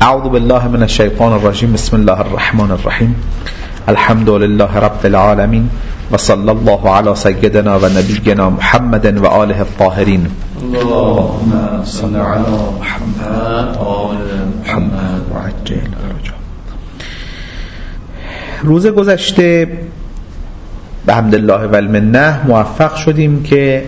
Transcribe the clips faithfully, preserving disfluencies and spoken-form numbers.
اعوذ بالله من الشیطان الرجیم. بسم الله الرحمن الرحیم. الحمد لله رب العالمین و صلی الله علی سیدنا و نبینا محمد و آله الطاهرین. اللهم صل علی محمد و آل محمد و عجل فرجهم. روز گذشته به حمدالله و المنه موفق شدیم که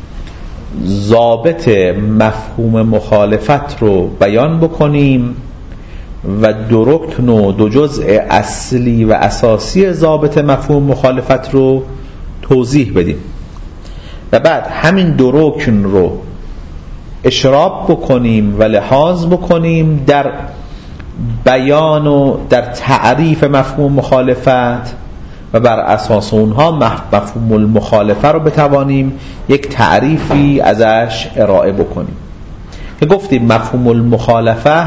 ضابط مفهوم مخالفت رو بیان بکنیم و دو رکن و دو جزء اصلی و اساسی ضابط مفهوم مخالفت رو توضیح بدیم و بعد همین دو رکن رو اشراب بکنیم و لحاظ بکنیم در بیان و در تعریف مفهوم مخالفت و بر اساس اونها مفهوم المخالفه رو بتوانیم یک تعریفی ازش ارائه بکنیم که گفتیم مفهوم المخالفه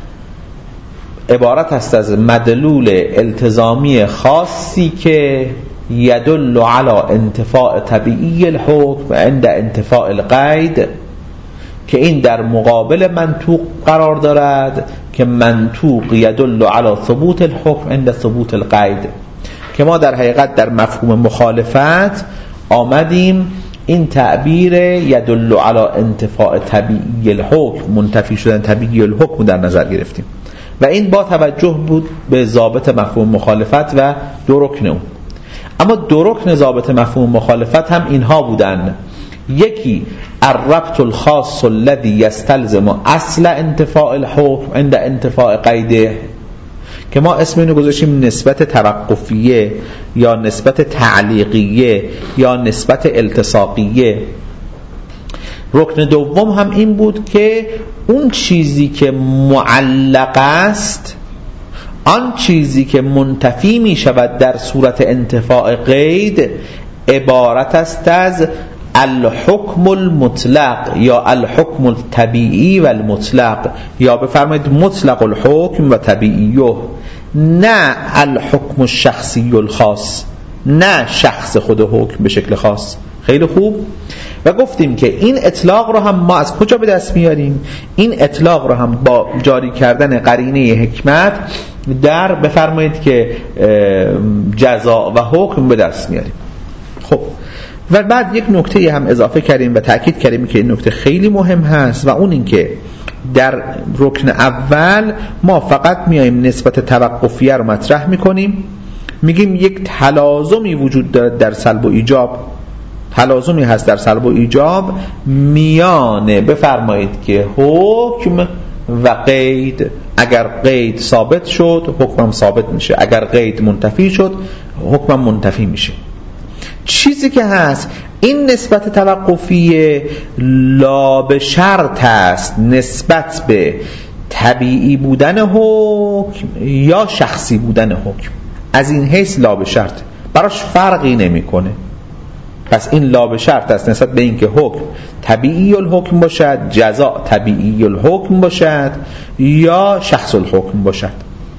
عبارت است از مدلول التزامی خاصی که یدل علی انتفاع طبیعی الحکم عند انتفاع القید، که این در مقابل منطوق قرار دارد که منطوق یدل علی ثبوت الحکم عند ثبوت القید، که ما در حقیقت در مفهوم مخالفت آمدیم این تعبیر یدل علی انتفاع طبیعی الحکم، منتفی شدن طبیعی الحکم در نظر گرفتیم و این با توجه بود به ضابط مفهوم مخالفت و دو رکن اون. اما دو رکن ضابط مفهوم مخالفت هم اینها بودن: یکی الربط الخاص الذي يستلزم اصل انتفاع الحكم عند انتفاع قیده، که ما اسم اینو گذاشتیم نسبت توقفیه یا نسبت تعلیقیه یا نسبت التصاقیه. رکن دوم هم این بود که اون چیزی که معلق است، آن چیزی که منتفی می شود در صورت انتفاع قید، عبارت است از الحکم المطلق یا الحکم الطبیعی و المطلق، یا بفرمایید مطلق الحکم و طبیعیه، نه الحکم الشخصی الخاص، نه شخص خود حکم به شکل خاص. خیلی خوب. و گفتیم که این اطلاق رو هم ما از کجا به دست میاریم؟ این اطلاق رو هم با جاری کردن قرینه حکمت در بفرمایید که جزا و حکم به دست میاریم. خب و بعد یک نکته هم اضافه کردیم و تأکید کردیم که این نکته خیلی مهم هست و اون این که در رکن اول ما فقط میایم نسبت توقفیه رو مطرح میکنیم، میگیم یک تلازمی وجود داره در سلب و ایجاب، تلازمی هست در سلب و ایجاب میانه بفرمایید که حکم و قید. اگر قید ثابت شد حکمم ثابت میشه، اگر قید منتفی شد حکمم منتفی میشه. چیزی که هست این نسبت توقفی لا به شرط است نسبت به طبیعی بودن حکم یا شخصی بودن حکم، از این حیث لا به شرط، براش فرقی نمیکنه. پس این لا به شرط است نسبت به اینکه حکم طبیعی الحکم باشد، جزا طبیعی الحکم باشد یا شخص الحکم باشد.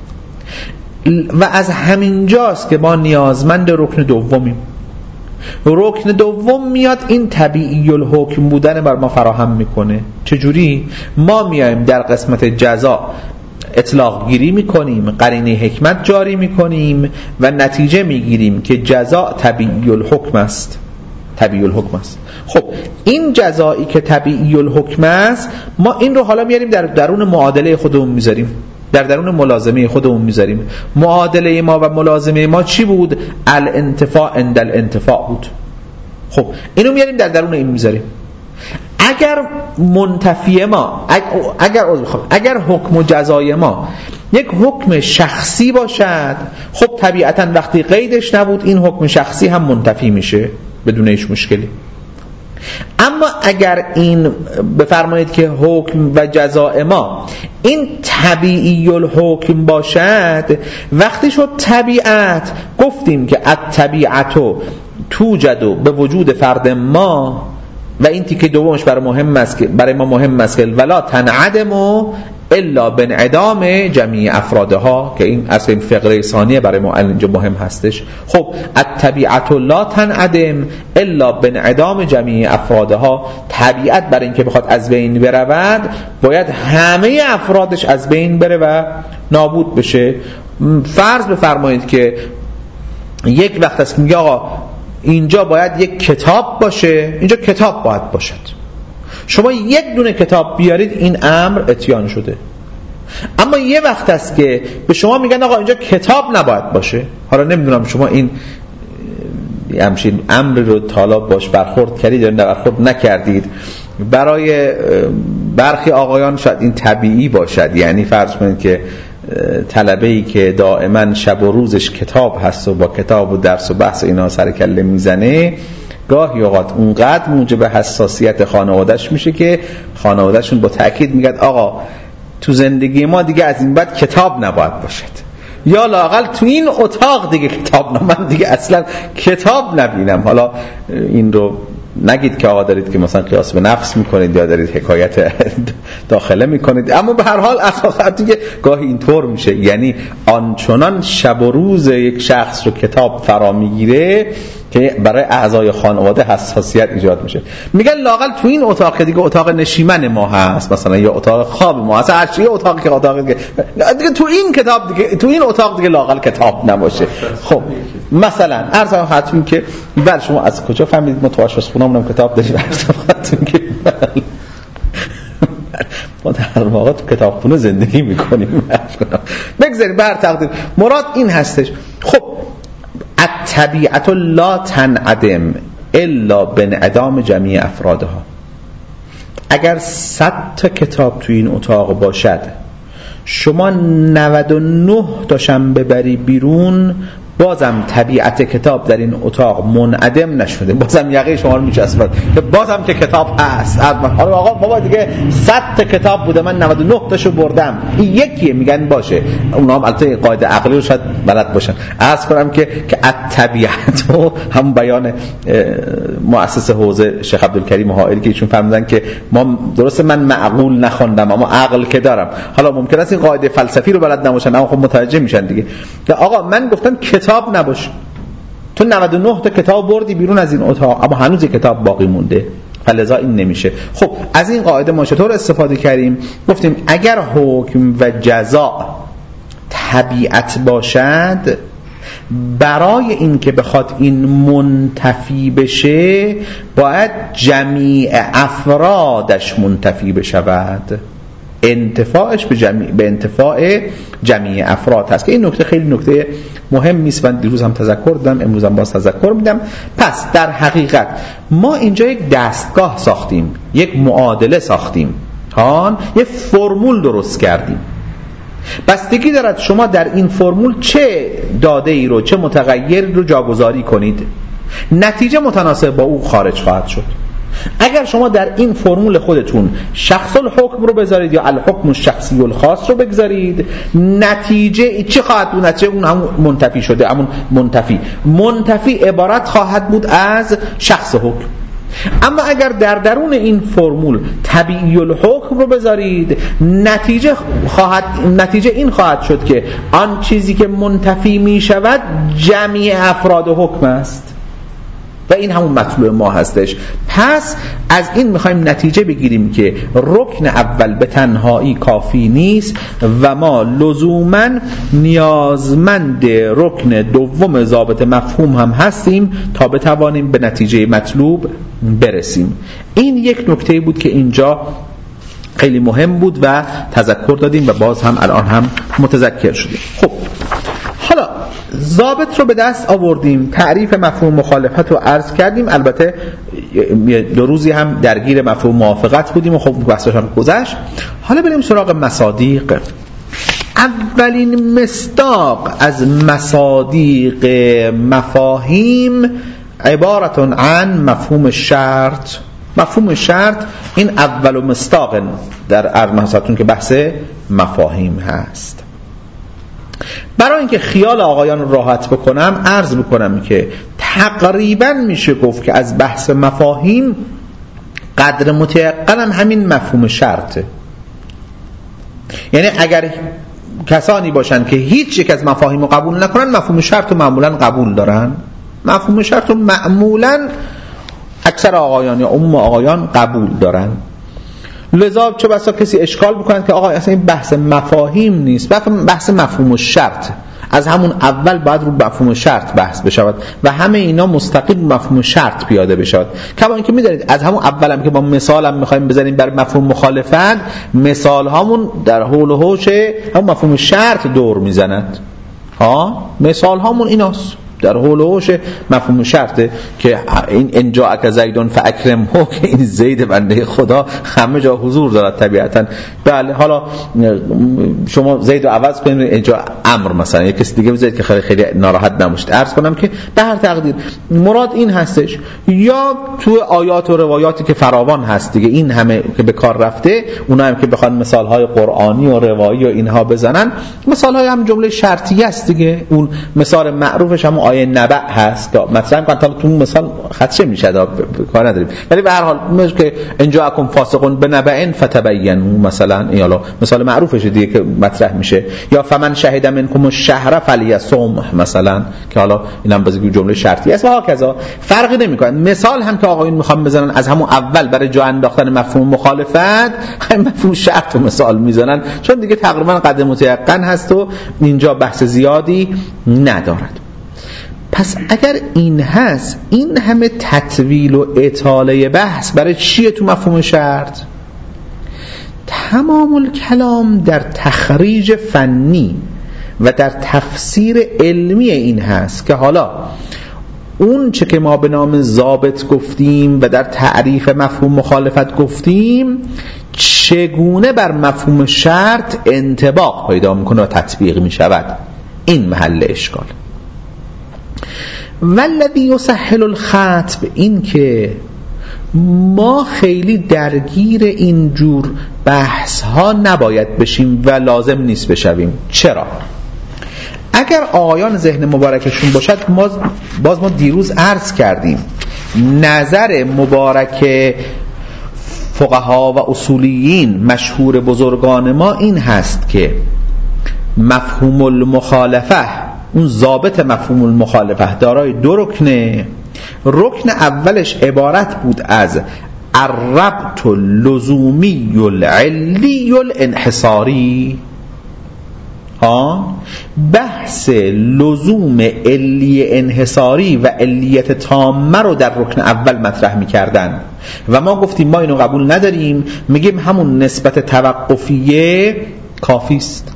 و از همین جاست که ما نیازمند رکن دومیم. رکن دوم میاد این طبیعی الحکم بودن بر ما فراهم میکنه. چجوری؟ ما میایم در قسمت جزا اطلاق گیری میکنیم، قرینه حکمت جاری میکنیم و نتیجه میگیریم که جزا طبیعی الحکم است. طبیعی الحکم است. خب این جزایی که طبیعی الحکم است ما این رو حالا میاریم در درون معادله خودمون میذاریم، در درون ملازمه خودمون میذاریم. معادله ما و ملازمه ما چی بود؟ الانتفاع عند الانتفاع بود. خب اینو میاریم در درون این میذاریم. اگر منتفی ما اگر اگر حکم و جزای ما یک حکم شخصی باشد، خب طبیعتا وقتی قیدش نبود این حکم شخصی هم منتفی میشه بدون هیچ مشکلی. اما اگر این بفرمایید که حکم و جزاء ما این طبیعی الحکم باشد، وقتی شد طبیعت گفتیم که الطبیعتو توجد به وجود فرد ما، و این تیکه دومش برای مهم است که برای ما مهم است که ولا تنعدم الا بانعدام جمیع افرادها، که این اصلا این فقره ثانیه برای ما اینجا مهم هستش. خب الطبیعت لا تنعدم الا بانعدام جمیع افرادها، طبیعت برای اینکه بخواد از بین برود باید همه افرادش از بین بره و نابود بشه. فرض بفرمایید که یک وقت است میگه آقا اینجا باید یک کتاب باشه، اینجا کتاب باید باشد، شما یک دونه کتاب بیارید این امر اتیان شده. اما یه وقت است که به شما میگن آقا اینجا کتاب نباید باشه. حالا نمیدونم شما این همچین امر رو تالا باش برخورد کردید یا برخورد نکردید. برای برخی آقایان شاید این طبیعی باشد، یعنی فرض کنید که طلبه‌ای که دائما شب و روزش کتاب هست و با کتاب و درس و بحث اینا سر کله میزنه، گاهی اوقات اونقدر موجب حساسیت خانواده‌اش میشه که خانواده‌شون با تأکید میگن آقا تو زندگی ما دیگه از این بعد کتاب نباید باشد، یا لااقل تو این اتاق دیگه کتاب نه، من دیگه اصلا کتاب نبینم. حالا این رو نگید که آقا دارید که مثلا قیاس به نفس میکنید یا دارید حکایت داخله میکنید، اما به هر حال اساسا دیگه گاهی اینطور میشه، یعنی آنچنان شب و روز یک شخص رو کتاب فرا میگیره که برای اعضای خانواده حساسیت ایجاد میشه. میگن لااقل تو این اتاق که دیگه اتاق نشیمن ما هست مثلا، یا اتاق خواب ما هست، هر چی اتاقی که اتاقی دیگه, دیگه تو این کتاب دیگه تو این اتاق دیگه لااقل کتاب نباشه. خب مثلا عرضم خدمتتون که بله شما از کجا فهمیدید ما تو آشپزخونه‌مون کتاب داریم؟ عرضم خدمتتون که ما در واقع تو کتابخونه زندگی میکنیم. بگذاریم بر تقدیر مراد این هستش. خب الطبیعت لا تنعدم الا بانعدام جمیع افرادها. اگر صد تا کتاب تو این اتاق باشد، شما نود و نه تاشم ببری بیرون، بازم طبیعت کتاب در این اتاق منعدم نشده، بازم یقه شما رو میچسبد که بازم که کتاب هست. حالا آقا بابا دیگه صد تا کتاب بوده من نود و نه تاشو بردم، این یکیه، میگن باشه. اونا هم البته قاعده عقلی رو شاید بلد باشن. عرض کنم که که الطبیعت و هم بیان مؤسس حوزه شیخ عبدالکریم حائری که ایشون فرمودن که ما درسته من معقول نخوندم اما عقل که دارم. حالا ممکن است این قاعده فلسفی رو بلد نباشن اما خب متوجه میشن دیگه که آقا من گفتم کتاب نباشه، تو نود و نه تا کتاب بردی بیرون از این اتاق اما هنوز کتاب باقی مونده، فلذا این نمیشه. خب از این قاعده ما چطور استفاده کردیم؟ گفتیم اگر حکم و جزا طبیعت باشد، برای این که بخواد این منتفی بشه باید جمیع افرادش منتفی بشود. انتفاعش به جمیع به انتفاع جمیع افراد هست که این نکته خیلی نکته مهم نیست. من دیروز هم تذکر دادم، امروز هم باز تذکر میدم. پس در حقیقت ما اینجا یک دستگاه ساختیم، یک معادله ساختیم، ها، یک فرمول درست کردیم. بستگی دارد شما در این فرمول چه داده ای رو، چه متغیر رو جاگذاری کنید، نتیجه متناسب با او خارج خواهد شد. اگر شما در این فرمول خودتون شخص الحکم رو بذارید یا الحکم الشخصی الخاص رو بگذارید، نتیجه چه خواهد بود؟ نتیجه اون همون منتفی شده، همون منتفی منتفی عبارت خواهد بود از شخص حکم. اما اگر در درون این فرمول طبیعی الحکم رو بذارید، نتیجه خواهد نتیجه این خواهد شد که آن چیزی که منتفی می شود جمیع افراد حکم است و این همون مطلوب ما هستش. پس از این میخوایم نتیجه بگیریم که رکن اول به تنهایی کافی نیست و ما لزوماً نیازمند رکن دوم ضابط مفهوم هم هستیم تا بتوانیم به نتیجه مطلوب برسیم. این یک نکته بود که اینجا خیلی مهم بود و تذکر دادیم و باز هم الان هم متذکر شدیم. خب حالا ضابط رو به دست آوردیم، تعریف مفهوم مخالفت رو عرض کردیم، البته دو روزی هم درگیر مفهوم موافقت بودیم و خب بحثش هم گذشت. حالا بریم سراغ مصادیق. اولین مصداق از مصادیق مفاهیم عبارت عن مفهوم شرط. مفهوم شرط این اول مصداق در ارمحصتون که بحث مفاهیم هست. برای اینکه خیال آقایان رو راحت بکنم عرض بکنم که تقریبا میشه گفت که از بحث مفاهیم قدر متيقنم همین مفهوم شرطه. یعنی اگر کسانی باشن که هیچ یک از مفاهیم رو قبول نکنن، مفهوم شرط رو معمولا قبول دارن. مفهوم شرط رو معمولا اکثر آقایان یا عموم آقایان قبول دارن. لذا چه بسا کسی اشکال بکنن که آقا اصلا این بحث مفاهیم نیست، بحث مفهوم شرط، از همون اول باید رو مفهوم شرط بحث بشود و همه اینا مستقیم مفهوم شرط پیاده بشود. کما اینکه می‌دونید از همون اول هم که با مثال هم می‌خوایم بزنیم بر مفهوم مخالفت، مثال هامون در حول و حوش هم مفهوم شرط دور میزند. ها مثال هامون ایناست، در حول و حوش مفهوم شرطه که این انجا اک زیدون فاکرمه، که این زید بنده خدا همه جا حضور دارد طبیعتا. بله حالا شما زید رو عوض کنید اینجا امر مثلا یک کسی دیگه بذارید که خیلی خیلی ناراحت نباشید. عرض کنم که به هر تقدیر مراد این هستش، یا تو آیات و روایاتی که فراوان هست دیگه این همه که به کار رفته، اونا هم که بخوان مثالهای قرآنی و روایی و اینها بزنن، مثالهای هم جمله شرطی است دیگه. اون مثال معروفش هم آیه نبأ هست که مثلا تا تو مثال خدشه میشه دا کار نداریم، ولی به هر حال مثل که انجاءکم فاسقون بنبأ فتبینوا مثلا، این حالا مثال معروفش دیگه که مطرح میشه. یا فمن شهد منکم الشهر فلیصم مثلا، که حالا اینم بازی جمله شرطی است و هكذا. فرقی نمیکنه. مثال هم که آقایون میخوام بزنن از همون اول برای جا انداختن مفهوم مخالفت، همین مفهوم شرط و مثال میزنن، چون دیگه تقریبا قد متيقن هست و اینجا بحث زیادی ندارد. پس اگر این هست، این همه تطویل و اطاله بحث برای چیه تو مفهوم شرط؟ تمام الکلام در تخریج فنی و در تفسیر علمی این هست که حالا اون چه که ما به نام ضابط گفتیم و در تعریف مفهوم مخالفت گفتیم چگونه بر مفهوم شرط انطباق پیدا میکنه و تطبیق میشود، این محل اشکال. والذی یسهل الخطب، این که ما خیلی درگیر این جور بحث ها نباید بشیم و لازم نیست بشویم. چرا؟ اگر آقایان ذهن مبارکشون باشد، ما باز ما دیروز عرض کردیم نظر مبارک فقها و اصولیین مشهور بزرگان ما این هست که مفهوم المخالفه، اون ضابط مفهوم المخالفه دارای دو رکنه. رکن اولش عبارت بود از الربط اللزومی العلی الانحصاری، ها بحث لزوم علی انحصاری و علیت تامه رو در رکن اول مطرح می‌کردن و ما گفتیم ما اینو قبول نداریم، میگیم همون نسبت توقفیه کافی است.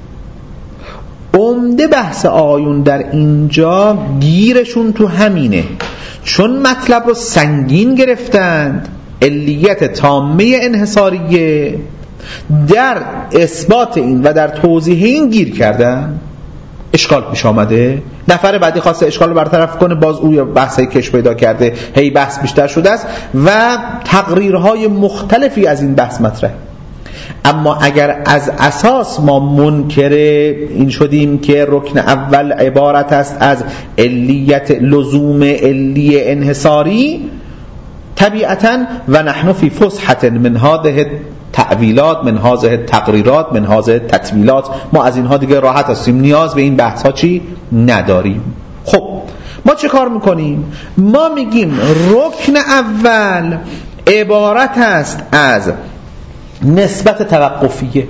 عمده بحث آیون در اینجا گیرشون تو همینه، چون مطلب رو سنگین گرفتند، علیت تامه انحصاریه، در اثبات این و در توضیح این گیر کردن، اشکال پیش آمده. نفر بعدی خواسته اشکال رو برطرف کنه، باز او بحثی کش پیدا کرده، هی بحث بیشتر شده است و تقریرهای مختلفی از این بحث مطرح. اما اگر از اساس ما منکر این شدیم که رکن اول عبارت است از علیت لزوم علی انحصاری، طبیعتاً و نحن فی فسحة من هذه تعویلات، من هذه تقریرات، من هذه تطویلات، ما از اینها دیگه راحت هستیم، نیاز به این بحث ها چی نداریم. خب ما چه کار میکنیم؟ ما میگیم رکن اول عبارت است از نسبت توقفیه.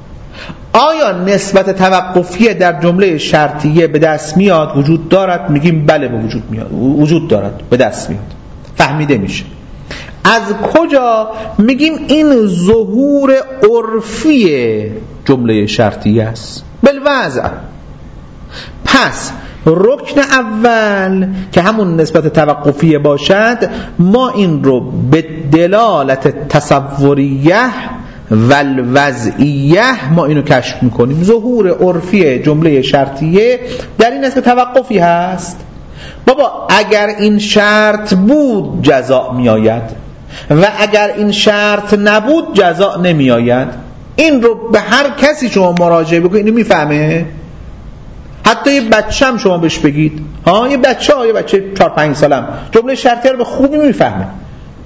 آیا نسبت توقفیه در جمله شرطیه به دست میاد، وجود دارد؟ میگیم بله به وجود میاد، وجود دارد، به دست میاد، فهمیده میشه. از کجا؟ میگیم این ظهور عرفی جمله شرطیه است، بالوضع. پس رکن اول که همون نسبت توقفیه باشد، ما این رو به دلالت تصوریه و الوضعیه ما اینو کشف میکنیم. ظهور عرفی جمله شرطیه در این نسبت توقفی هست. بابا اگر این شرط بود جزا می آید و اگر این شرط نبود جزا نمی آید. این رو به هر کسی شما مراجعه بکنید اینو میفهمه. حتی یه بچه هم شما بهش بگید، ها یه بچه ها یه بچه چهار پنج سالم جمله شرطی رو به خوبی میفهمه.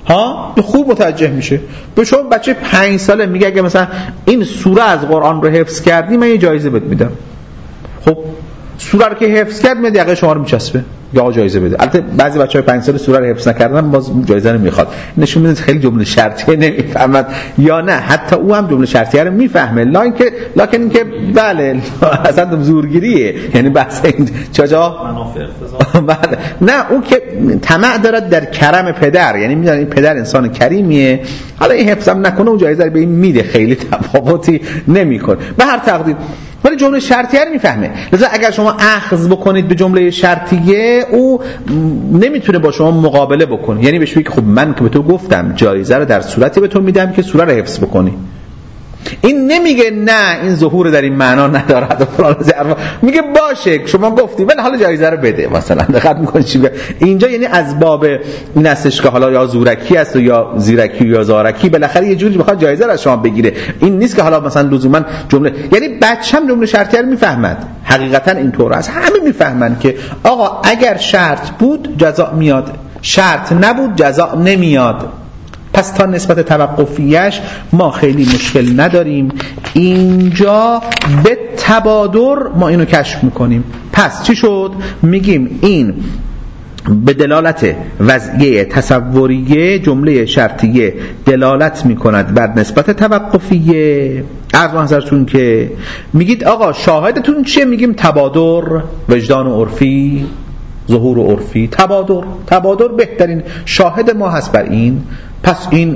ها خوب متوجه میشه. به شما بچه پنج ساله میگه اگه مثلا این سوره از قرآن رو حفظ کردی من یه جایزه بهت میدم. خب سوره رو که حفظ کرد میاد یقه شما رو میچسبه یا جایزه بده. البته بعضی بچه‌های پنج ساله سوره رو حفظ نکردن باز جایزه رو میخواد. نشون میده خیلی جمله شرطیه نمیفهمد یا نه حتی او هم جمله شرطیه رو میفهمه لکن که لکن اینکه بله اصلا زورگیریه، یعنی بحث این چجا بله نه اون که طمع داره در کرم پدر، یعنی میدونه این پدر انسان کریمیه، حالا این حفظم نکنه اون جایزه رو به این میده، خیلی تفاوتی نمیکنه به هر تقدیر، ولی جمله شرطیه رو میفهمه. لذا اگر شما اخذ بکنید به جمله شرطیه او نمیتونه با شما مقابله بکنه، یعنی بهش بگی خب من که به تو گفتم جایزه رو در صورتی به تو میدم که سوره رو حفظ بکنی. این نمیگه نه این ظهور در این معنا ندارد و فلان ظرفا، میگه باشه شما گفتی ولی حالا جایزه رو بده مثلا. دقت میکنید چی اینجا، یعنی از باب این هستش که حالا یا زورکی است و یا زیرکی یا زارکی، بالاخره یه جوری بخواد جایزه رو از شما بگیره. این نیست که حالا مثلا لزوما جمله، یعنی بچه‌م جمله شرطیه رو میفهمد، حقیقتا اینطور است، همه میفهمن که آقا اگر شرط بود جزا میاد، شرط نبود جزا نمیاد. پس تا نسبت توقفیش ما خیلی مشکل نداریم. اینجا به تبادر ما اینو کشف میکنیم. پس چی شد؟ میگیم این به دلالت وضعیه تصوریه جمله شرطیه دلالت میکند بر نسبت توقفیه. عرض محضرتون که میگید آقا شاهدتون چیه؟ میگیم تبادر، وجدان و عرفی، ظهور و عرفی. تبادر تبادر بهترین شاهد ما هست بر این. پس این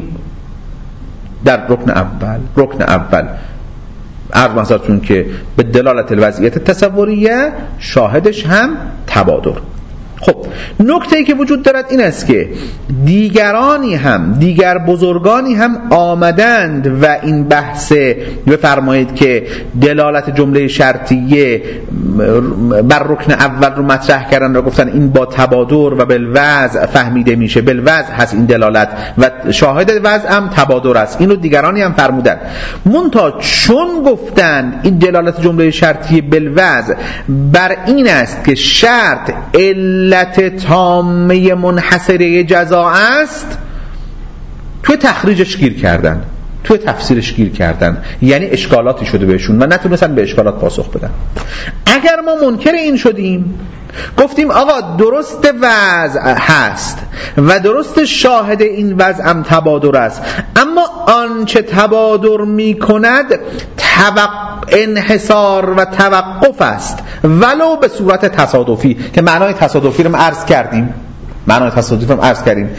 در رکن اول رکن اول عرض محضرتون که به دلالت الوضعیت تصوریه شاهدش هم تبادر. خب نکته‌ای که وجود دارد این است که دیگرانی هم دیگر بزرگانی هم آمدند و این بحث بفرمایید که دلالت جمله شرطیه بر رکن اول رو مطرح کردن و گفتن این با تبادر و بالوضع فهمیده میشه، بالوضع هست این دلالت و شاهد وضع هم تبادر است. اینو دیگرانی هم فرمودن. منتها چون گفتن این دلالت جمله شرطیه بالوضع بر این است که شرط علت تامه منحصره جزا است، توی تخریجش گیر کردن، توی تفسیرش گیر کردن، یعنی اشکالاتی شده بهشون و نتونستن به اشکالات پاسخ بدن. اگر ما منکر این شدیم گفتیم آقا درست وضع هست و درست شاهد این وضع هم تبادر است، اما آنچه تبادر می کند توقف انحصار و توقف است ولو به صورت تصادفی، که معنای تصادفی رو عرض کردیم معنای تصادفی رو عرض کردیم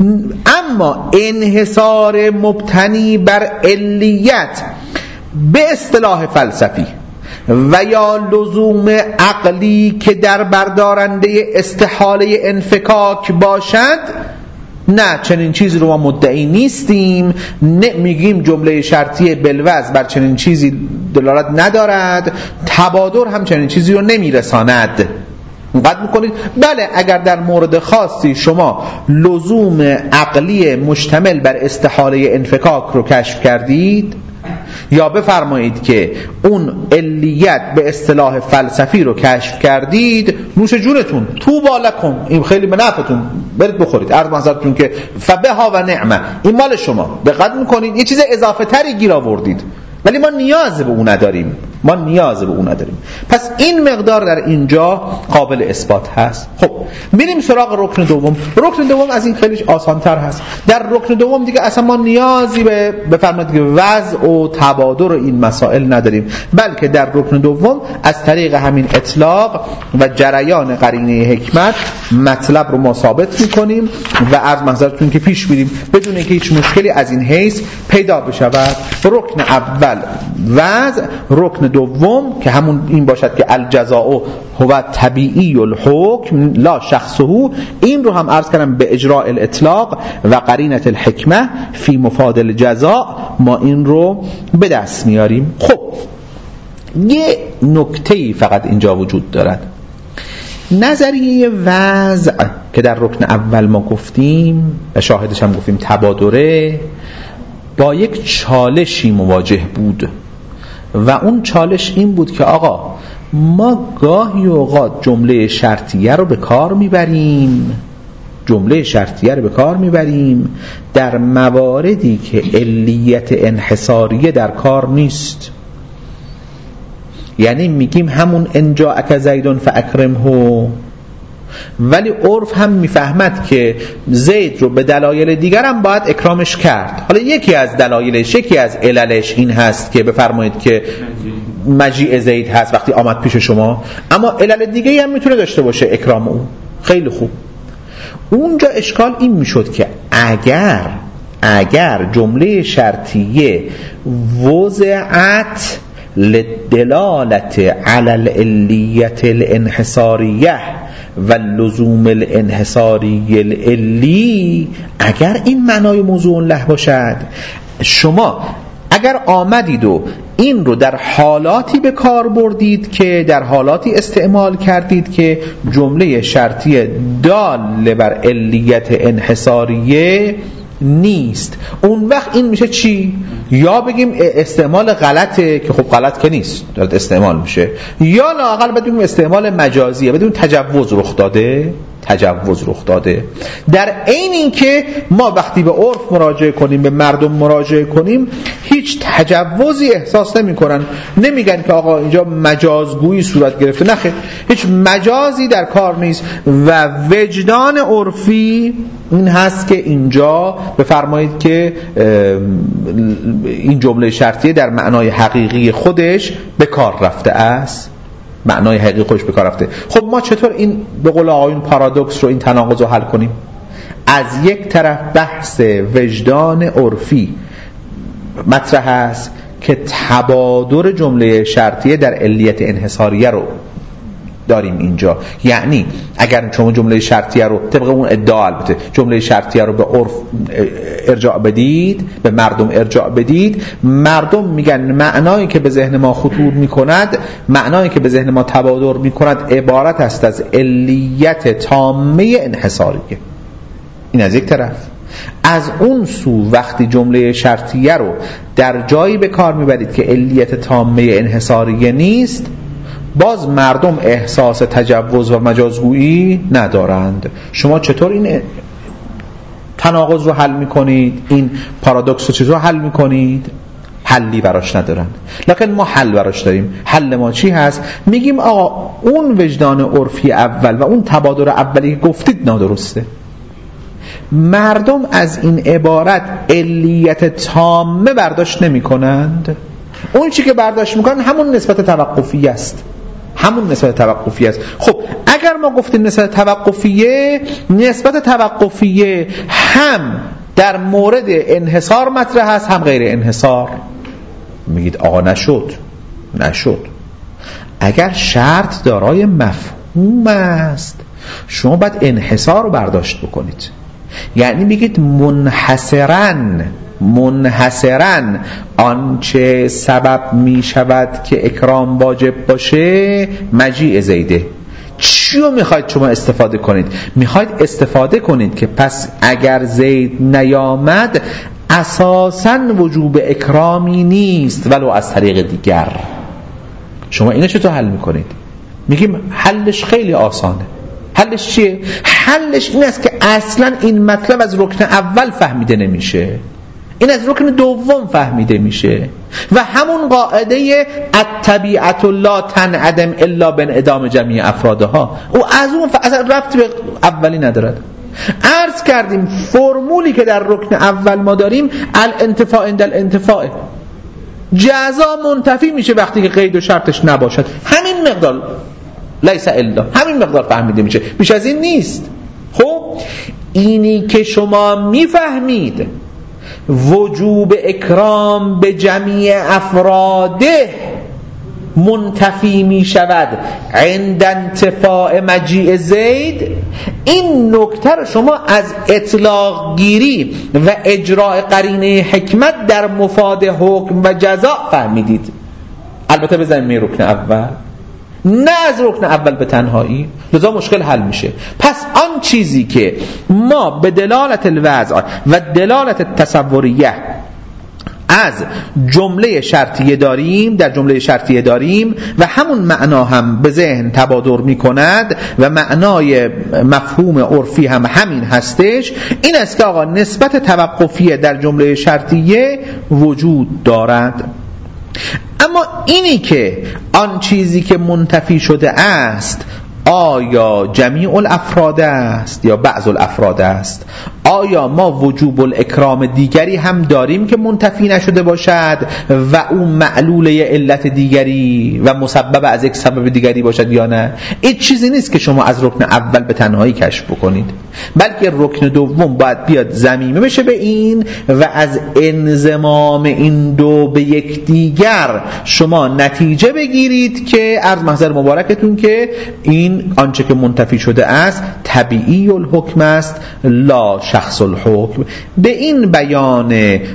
اما انحصار مبتنی بر علیت به اصطلاح فلسفی و یا لزوم عقلی که در بردارنده استحاله انفکاک باشد، نه چنین چیزی رو ما مدعی نیستیم. نه میگیم جمله شرطیه بالوضع بر چنین چیزی دلالت ندارد، تبادر هم چنین چیزی رو نمیرساند. قد میکنید بله اگر در مورد خاصی شما لزوم عقلی مشتمل بر استحاله انفکاک رو کشف کردید یا بفرمایید که اون علیت به اصطلاح فلسفی رو کشف کردید، نوش جونتون، توبا لکم، این خیلی به نفعتون، برید بخورید. عرض محضرتون که فبها و نعمه، این مال شما. دقت میکنید یه چیز اضافه تری گیر آوردید ولی ما نیاز به اون نداریم، ما نیاز به اون نداریم. پس این مقدار در اینجا قابل اثبات هست. خب میریم سراغ رکن دوم. رکن دوم از این خیلی آسان‌تر هست. در رکن دوم دیگه اصلا ما نیازی به بفرمایید که وضع و تبادر و این مسائل نداریم، بلکه در رکن دوم از طریق همین اطلاق و جریان قرینه حکمت مطلب رو ما ثابت می‌کنیم و عرض محضرتون که پیش میریم بدون اینکه هیچ مشکلی از این حیث پیدا بشود. رکن اول وضع، رکن دوم که همون این باشد که الجزاء هو طبیعی الحکم لا شخصه، این رو هم عرض کردم به اجراء الاطلاق و قرینه الحکمه فی مفاد الجزاء ما این رو به دست میاریم. خب یه نکته‌ای فقط اینجا وجود دارد. نظریه وضع که در رکن اول ما گفتیم و شاهدش هم گفتیم تبادره، با یک چالشی مواجه بود و اون چالش این بود که آقا ما گاهی اوقات جمله شرطیه رو به کار میبریم، جمله شرطیه رو به کار میبریم در مواردی که علیت انحصاریه در کار نیست. یعنی میگیم همون ان جاءک زید فاکرمه، ولی عرف هم میفهمد که زید رو به دلایل دیگر هم باید اکرامش کرد. حالا یکی از دلایلش، یکی از عللش این هست که بفرمایید که مجیء زید هست وقتی آمد پیش شما، اما علل دیگه هم میتونه داشته باشه اکرام اون. خیلی خوب. اونجا اشکال این میشد که اگر اگر جمله شرطیه وضعت لدلالت علی العلیت الانحصاریه و لزوم الانحصاری العلی، اگر این معنای موضوع له باشد، شما اگر آمدید و این رو در حالاتی به کار بردید که در حالاتی استعمال کردید که جمله شرطی دال بر علیت انحصاریه نیست، اون وقت این میشه چی؟ یا بگیم استعمال غلطه که خب غلط که نیست دارد استعمال میشه، یا لااقل بدونیم استعمال مجازیه، بدونیم تجوز رخ داده تجوز رخ داده. در عین این که ما وقتی به عرف مراجعه کنیم، به مردم مراجعه کنیم، هیچ تجوزی احساس نمی کنن، نمیگن که آقا اینجا مجازگویی صورت گرفته، نه خیر، هیچ مجازی در کار نیست و وجدان عرفی این هست که اینجا بفرمایید که این جمله شرطیه در معنای حقیقی خودش به کار رفته است، معنای حقیقی خودش به کار رفته. خب ما چطور این به قول آقایون پارادوکس رو، این تناقض رو حل کنیم؟ از یک طرف بحث وجدان عرفی مطرح است که تبادر جمله شرطیه در علیت انحصاریه رو داریم اینجا. یعنی اگر شما جمله شرطیه رو طبق اون ادعا، البته جمله شرطیه رو به عرف ارجاع بدید، به مردم ارجاع بدید، مردم میگن معنایی که به ذهن ما خطور میکند، معنایی که به ذهن ما تبادر میکند عبارت است از علیت تامه انحصاریه. این از یک طرف. از اون سو وقتی جمله شرطیه رو در جایی به کار میبرید که علیت تامه انحصاریه نیست، باز مردم احساس تجوز و مجازگویی ندارند. شما چطور این تناقض رو حل میکنید؟ این پارادوکس رو چطور حل میکنید؟ حلی براش ندارن، لکن ما حل براش داریم. حل ما چی هست؟ میگیم آقا اون وجدان عرفی اول و اون تبادر اولی که گفتید نادرسته. مردم از این عبارت علیت تامه برداشت نمی کنند. اون چی که برداشت میکنن همون نسبت توقفی است، همون نسبت توقفی است. خب اگر ما گفتیم نسبت توقفیه، نسبت توقفیه هم در مورد انحصار مطرح است هم غیر انحصار. میگید آقا نشد نشد اگر شرط دارای مفهوم است، شما باید انحصار رو برداشت بکنید. یعنی میگید منحصرن منحصرن آنچه سبب می شود که اکرام واجب باشه مجیء زیده. چیو میخواید شما استفاده کنید؟ میخواید استفاده کنید که پس اگر زید نیامد اساساً وجوب اکرامی نیست ولو از طریق دیگر. شما اینو چطور حل میکنید؟ میگیم حلش خیلی آسانه. حلش چیه؟ حلش این است که اصلا این مطلب از رکن اول فهمیده نمیشه، این از رکن دوم فهمیده میشه و همون قاعده الطبیعة لا تنعدم الا بانعدام جمیع افرادها، او از اون اصلا ربطی به اولی ندارد. عرض کردیم فرمولی که در رکن اول ما داریم الانتفاع عند الانتفاع، جزا منتفی میشه وقتی که قید و شرطش نباشد. همین مقدار، لیس الا، همین مقدار فهمیده میشه، بیش از این نیست. خب اینی که شما میفهمید وجوب اکرام به جمیع افراده منتفی می شود عند انتفاع مجیء زید، این نکته رو شما از اطلاق گیری و اجراء قرینه حکمت در مفاد حکم و جزا فهمیدید. البته بزنیم می رکن اول، نه از رکن اول به تنهایی، لذا مشکل حل میشه. پس آن چیزی که ما به دلالت الوضع و دلالت تصوریه از جمله شرطیه داریم، در جمله شرطیه داریم و همون معنا هم به ذهن تبادر می کند و معنای مفهوم عرفی هم همین هستش، این است که آقا نسبت توقفیه در جمله شرطیه وجود دارد. اما اینی که آن چیزی که منتفی شده است آیا جمیع الافراد است یا بعض الافراد است؟ آیا ما وجوب الاکرام دیگری هم داریم که منتفی نشده باشد و اون معلوله علت دیگری و مسبب از یک سبب دیگری باشد یا نه؟ این چیزی نیست که شما از رکن اول به تنهایی کشف بکنید، بلکه رکن دوم باید بیاد ضمیمه بشه به این و از انضمام این دو به یک دیگر شما نتیجه بگیرید که عرض محضر مبارکتون که این آنچه که منتفی شده است طبیعی الحکم است لا شخص الحکم. به این بیان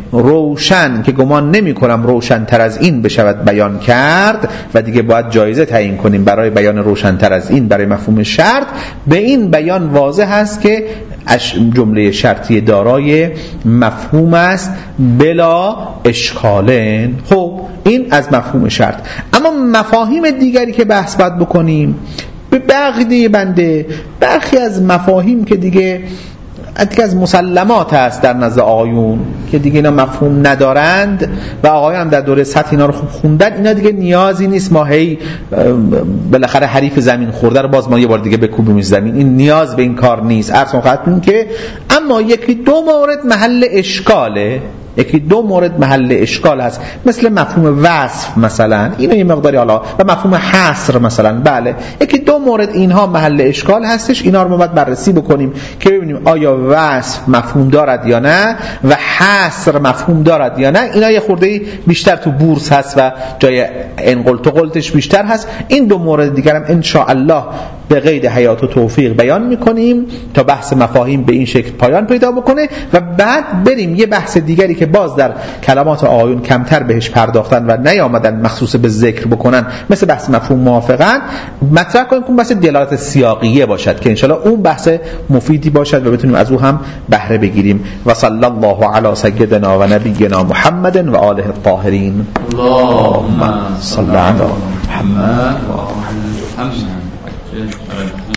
روشن که گمان نمی کنم روشن تر از این بشود بیان کرد و دیگه باید جایزه تعیین کنیم برای بیان روشن تر از این برای مفهوم شرط، به این بیان واضح است که جمله شرطی دارای مفهوم است بلا اشکالن. خب این از مفهوم شرط. اما مفاهیم دیگری که بحث باید بکنیم به بقیه بنده برخی از مفاهیم که دیگه دیگه از مسلمات هست در نزد آقایون که دیگه اینا مفهوم ندارند و آقایان هم در دوره سطح اینا رو خوب خوندن، اینا دیگه نیازی نیست ما هی بالاخره حریف زمین خورده رو باز ما یه بار دیگه بکوبیم زمین، این نیاز به این کار نیست. عرض خدمتتون که اما یکی دو مورد محل اشکاله، یکی دو مورد محل اشکال هست، مثل مفهوم وصف مثلا، اینو یه مقداری حالا، و مفهوم حصر مثلا. بله یکی دو مورد اینها محل اشکال هستش، اینا رو ما باید بررسی بکنیم که ببینیم آیا وصف مفهوم دارد یا نه و حصر مفهوم دارد یا نه. اینا یه خورده بیشتر تو بورس هست و جای انقلت و قلتش بیشتر هست. این دو مورد دیگر هم ان شاء الله به قید حیات و توفیق بیان میکنیم تا بحث مفاهیم به این شکل پایان پیدا بکنه و بعد بریم یه بحث دیگری که باز در کلمات آقایون کمتر بهش پرداختن و نیامدن مخصوص به ذکر بکنن، مثل بحث مفهوم موافقت مطرح کنیم که بحث دلالت سیاقیه باشد که انشاءالله اون بحث مفیدی باشد و بتونیم از او هم بهره بگیریم. و صلی الله علی سیدنا و نبینا محمد و آله الطاهرین. اللهم صل علی محمد محمد و آله محمد.